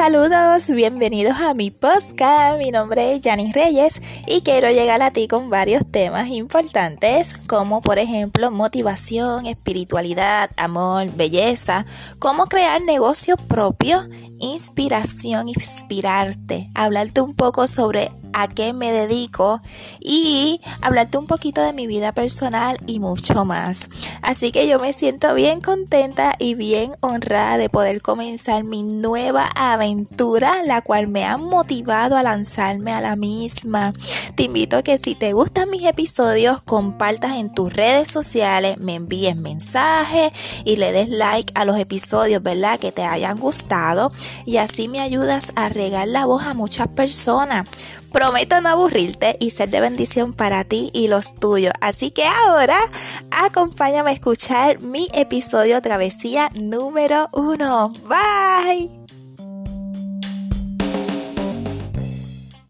Saludos, bienvenidos a mi podcast. Mi nombre es Yanis Reyes y quiero llegar a ti con varios temas importantes como por ejemplo motivación, espiritualidad, amor, belleza, cómo crear negocio propio, inspiración, inspirarte, hablarte un poco sobre a qué me dedico y hablarte un poquito de mi vida personal y mucho más. Así que yo me siento bien contenta y bien honrada de poder comenzar mi nueva aventura, la cual me ha motivado a lanzarme a la misma. Te invito a que si te gustan mis episodios, compartas en tus redes sociales, me envíes mensajes y le des like a los episodios, ¿verdad? Que te hayan gustado y así me ayudas a regar la voz a muchas personas. Prometo no aburrirte y ser de bendición para ti y los tuyos. Así que ahora acompáñame a escuchar mi episodio Travesía número 1. Bye.